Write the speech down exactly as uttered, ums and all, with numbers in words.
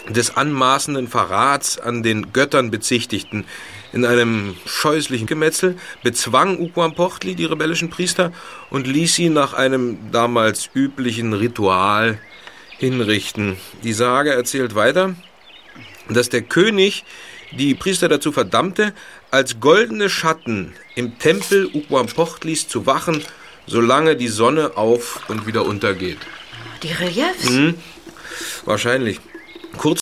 des anmaßenden Verrats an den Göttern bezichtigten. In einem scheußlichen Gemetzel bezwang Uquampochtli die rebellischen Priester und ließ sie nach einem damals üblichen Ritual hinrichten. Die Sage erzählt weiter, dass der König die Priester dazu verdammte, als goldene Schatten im Tempel Uquampochtlis zu wachen, solange die Sonne auf und wieder untergeht. Die Reliefs? Mhm. Wahrscheinlich. Kurz